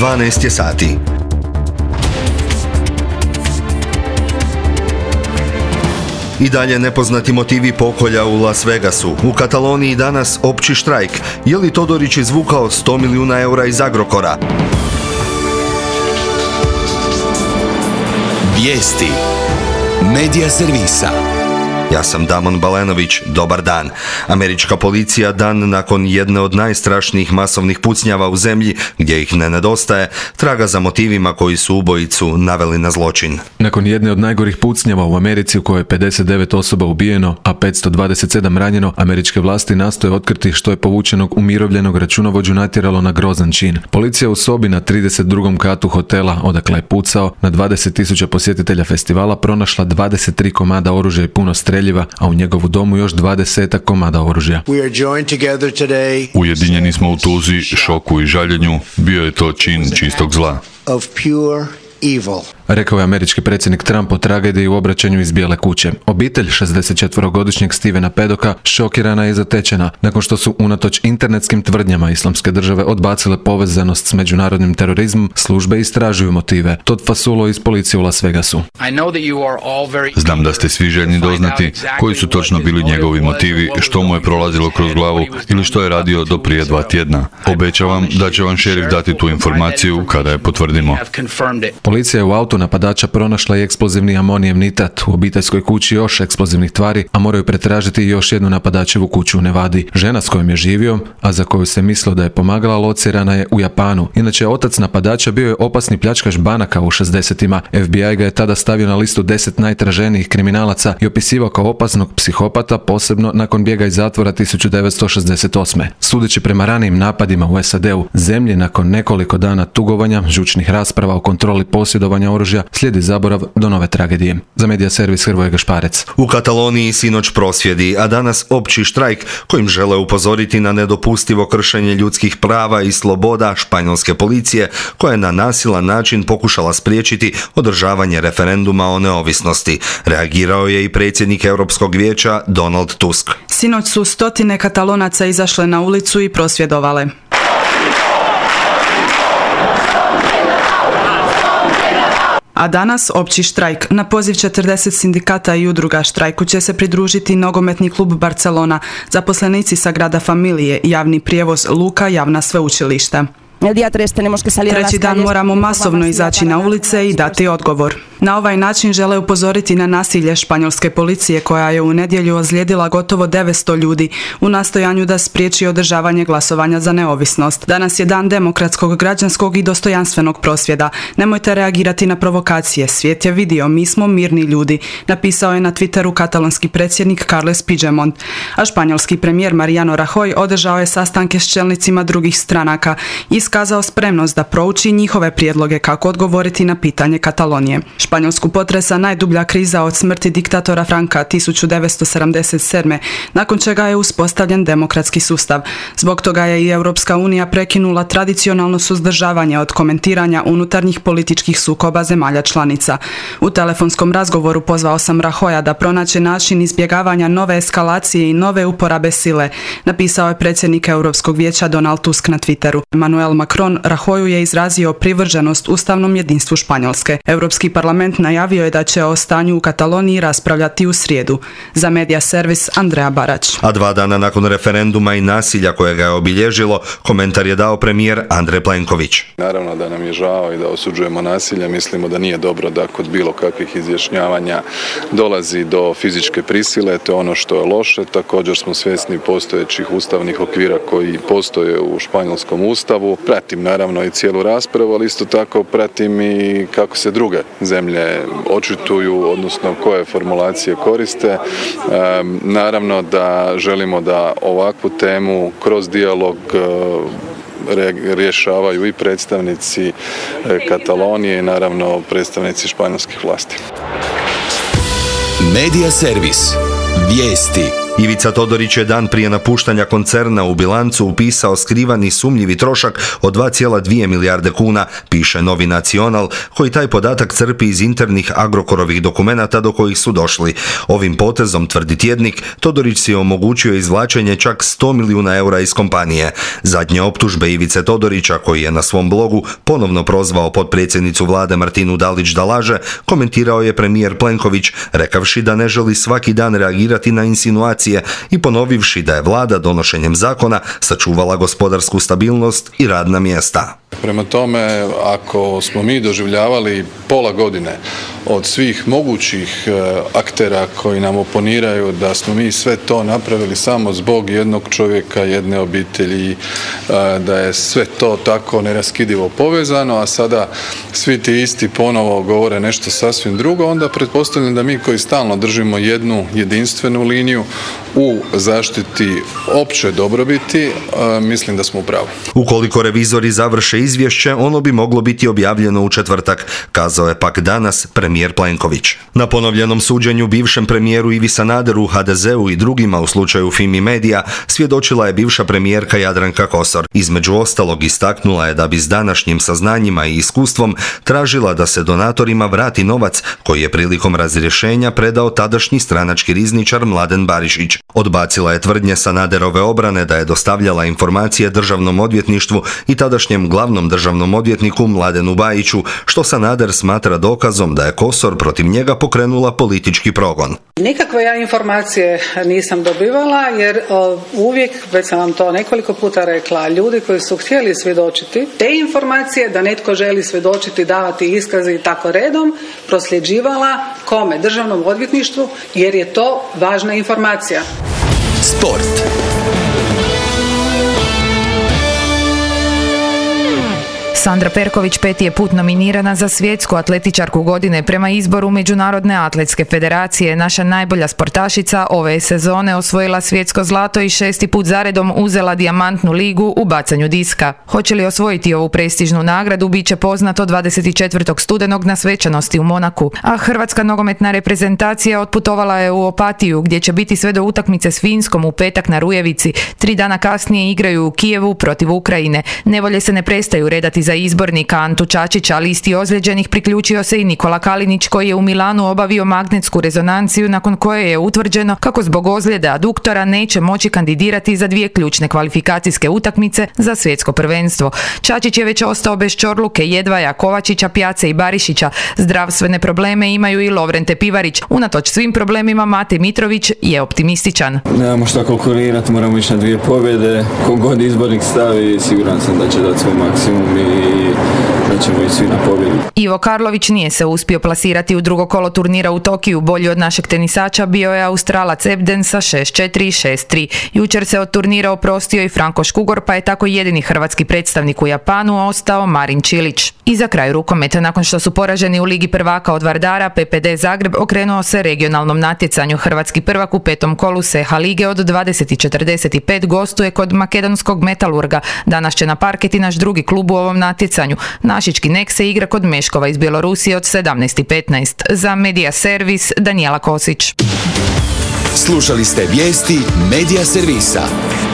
12 je sati. I dalje nepoznati motivi pokolja u Las Vegasu. U Kataloniji danas opći štrajk. Je li Todorić izvukao 100 milijuna eura iz Agrokora? Vijesti Medija servisa. Ja sam Damon Balenović, dobar dan. Američka policija dan nakon jedne od najstrašnijih masovnih pucnjava u zemlji, gdje ih ne nedostaje, traga za motivima koji su ubojicu naveli na zločin. Nakon jedne od najgorih pucnjava u Americi u kojoj je 59 osoba ubijeno, a 527 ranjeno, američke vlasti nastoje otkriti što je povučenog umirovljenog računovođu natjeralo na grozan čin. Policija u sobi na 32. katu hotela, odakle je pucao, na 20.000 posjetitelja festivala pronašla 23 komada oružja i puno streljiva, a u njegovu domu još 20 komada oružja. Ujedinjeni smo u tuzi, šoku i žaljenju. Bio je to čin čistog zla. Rekao je američki predsjednik Trump o tragediji u obraćanju iz Bijele kuće. Obitelj 64-godišnjeg Stevena Paddocka šokirana i zatečena nakon što su unatoč internetskim tvrdnjama Islamske države odbacile povezanost s međunarodnim terorizmom. Službe istražuju motive. Todd Fasulo iz policije u Las Vegasu. Znam da ste svi željni doznati koji su točno bili njegovi motivi, što mu je prolazilo kroz glavu ili što je radio do prije 2 tjedna. Obećavam da će vam šerif dati tu informaciju kada je potvrdimo. Policija je u autu napadača pronašla i eksplozivni amonijev nitrat, u obiteljskoj kući još eksplozivnih tvari, a moraju pretražiti još jednu napadačevu kuću u Nevadi. Žena s kojom je živio, a za koju se mislilo da je pomagala, locirana je u Japanu. Inače, otac napadača bio je opasni pljačkaš banaka u 60-ima. FBI ga je tada stavio na listu 10 najtraženijih kriminalaca i opisivao kao opasnog psihopata, posebno nakon bijega iz zatvora 1968. Sudeći prema ranijim napadima u SAD-u, zemlji nakon nekoliko dana tugovanja, žučnih rasprava o kontroli posjedovanja oružja, slijedi zaborav do nove tragedije. Za medija servis Hrvoje Gašparec. U Kataloniji sinoć prosvjedi, a danas opći štrajk kojim žele upozoriti na nedopustivo kršenje ljudskih prava i sloboda španjolske policije, koja je na nasilan način pokušala spriječiti održavanje referenduma o neovisnosti. Reagirao je i predsjednik Europskog vijeća Donald Tusk. Sinoć su stotine Katalonaca izašle na ulicu i prosvjedovale. A danas opći štrajk. Na poziv 40 sindikata i udruga štrajku će se pridružiti nogometni klub Barcelona, zaposlenici Sagrada Familije, javni prijevoz, luka, javna sveučilišta. Treći dan moramo masovno izaći na ulice i dati odgovor. Na ovaj način žele upozoriti na nasilje španjolske policije koja je u nedjelju ozlijedila gotovo 900 ljudi u nastojanju da spriječi održavanje glasovanja za neovisnost. Danas je dan demokratskog, građanskog i dostojanstvenog prosvjeda. Nemojte reagirati na provokacije. Svijet je vidio, mi smo mirni ljudi, napisao je na Twitteru katalonski predsjednik Carles Puigdemont. A španjolski premijer Mariano Rajoy održao je sastanke s čelnicima drugih stranaka i iskazao spremnost da prouči njihove prijedloge kako odgovoriti na pitanje Katalonije. Španjolsku potresa najdublja kriza od smrti diktatora Franka 1977. nakon čega je uspostavljen demokratski sustav. Zbog toga je i Europska unija prekinula tradicionalno suzdržavanje od komentiranja unutarnjih političkih sukoba zemalja članica. U telefonskom razgovoru pozvao sam Rajoya da pronaće način izbjegavanja nove eskalacije i nove uporabe sile, napisao je predsjednik Europskog vijeća Donald Tusk na Twitteru. Emmanuel Macron Rajoyu je izrazio privrženost ustavnom jedinstvu Španjolske. Europski parlament najavio je da će o stanju u Kataloniji raspravljati u srijedu. Za medija servis Andreja Barać. A 2 dana nakon referenduma i nasilja koje ga je obilježilo, komentar je dao premijer Andrej Plenković. Naravno da nam je žao i da osuđujemo nasilje. Mislimo da nije dobro da kod bilo kakvih izjašnjavanja dolazi do fizičke prisile. To je ono što je loše. Također smo svjesni postojećih ustavnih okvira koji postoje u španjolskom ustavu. Pratim naravno i cijelu raspravu, ali isto tako pratim i kako se druge zemlje očituju, odnosno koje formulacije koriste. Naravno da želimo da ovakvu temu kroz dijalog rješavaju i predstavnici Katalonije i naravno predstavnici španjolskih vlasti. Medija servis. Vijesti. Ivica Todorić je dan prije napuštanja koncerna u bilancu upisao skrivani sumnjivi trošak od 2,2 milijarde kuna, piše Novi Nacional, koji taj podatak crpi iz internih Agrokorovih dokumenata do kojih su došli. Ovim potezom, tvrdi tjednik, Todorić si je omogućio izvlačenje čak 100 milijuna eura iz kompanije. Zadnje optužbe Ivice Todorića, koji je na svom blogu ponovno prozvao potpredsjednicu vlade Martinu Dalić da laže, komentirao je premijer Plenković, rekavši da ne želi svaki dan reagirati na insinuacije i ponovivši da je vlada donošenjem zakona sačuvala gospodarsku stabilnost i radna mjesta. Prema tome, ako smo mi doživljavali pola godine od svih mogućih aktera koji nam oponiraju da smo mi sve to napravili samo zbog jednog čovjeka, jedne obitelji, da je sve to tako neraskidivo povezano, a sada svi ti isti ponovo govore nešto sasvim drugo, onda pretpostavljam da mi koji stalno držimo jednu jedinstvenu liniju u zaštiti opće dobrobiti, mislim da smo u pravu. Ukoliko revizori završe izvješće, ono bi moglo biti objavljeno u četvrtak, kazao je pak danas premijer Plenković. Na ponovljenom suđenju bivšem premijeru Ivi Sanaderu, HDZ-u i drugima u slučaju Fimi Media svjedočila je bivša premijerka Jadranka Kosor. Između ostalog istaknula je da bi s današnjim saznanjima i iskustvom tražila da se donatorima vrati novac koji je prilikom razrješenja predao tadašnji stranački rizničar Mladen Barišić. Odbacila je tvrdnje Sanaderove obrane da je dostavljala informacije Državnom odvjetništvu i tadašnjem glavnom državnom odvjetniku Mladenu Bajiću, što Sanader smatra dokazom da je Kosor protiv njega pokrenula politički progon. Nikakve ja informacije nisam dobivala jer uvijek, već sam vam to nekoliko puta rekla, ljudi koji su htjeli svjedočiti, te informacije da netko želi svjedočiti, davati iskaze i tako redom, prosljeđivala kome? Državnom odvjetništvu, jer je to važna informacija. Sport. Sandra Perković 5. je put nominirana za svjetsku atletičarku godine prema izboru Međunarodne atletske federacije. Naša najbolja sportašica ove sezone osvojila svjetsko zlato i 6. put zaredom uzela dijamantnu ligu u bacanju diska. Hoće li osvojiti ovu prestižnu nagradu bit će poznato 24. studenog na svečanosti u Monaku. A hrvatska nogometna reprezentacija otputovala je u Opatiju gdje će biti sve do utakmice s Finskom u petak na Rujevici. 3 dana kasnije igraju u Kijevu protiv Ukrajine. Nevolje se ne prestaju redati za izbornika Antu Čačića, listi ozlijeđenih priključio se i Nikola Kalinić koji je u Milanu obavio magnetsku rezonanciju nakon koje je utvrđeno kako zbog ozljede aduktora neće moći kandidirati za 2 ključne kvalifikacijske utakmice za svjetsko prvenstvo. Čačić je već ostao bez Čorluke, Jedvaja, Kovačića, Pjace i Barišića. Zdravstvene probleme imaju i Lovrente Pivarić. Unatoč svim problemima Mate Mitrović je optimističan. Nemamo šta konkurirati, moramo ići na 2 pobjede. Kogod izbornik stavi, siguran sam da će dati svoj maksimum i da ćemo i svi na pobjedu. Ivo Karlović nije se uspio plasirati u drugo kolo turnira u Tokiju. Bolji od našeg tenisača bio je Australac Ebden sa 6-4 i 6-3. Jučer se od turnira oprostio i Franko Škugor, pa je tako jedini hrvatski predstavnik u Japanu ostao Marin Čilić. I za kraj rukometa, nakon što su poraženi u Ligi prvaka od Vardara, PPD Zagreb okrenuo se regionalnom natjecanju. Hrvatski prvak u 5. kolu SEHA lige od 20:45 gostuje kod makedonskog Metalurga. Danas će na parket i naš drugi klub u ovom natjecanju. Našički Nek se igra kod Meškova iz Bjelorusije od 17:15. Za Media Servis Danijela Kosić. Slušali ste vijesti Media Servisa.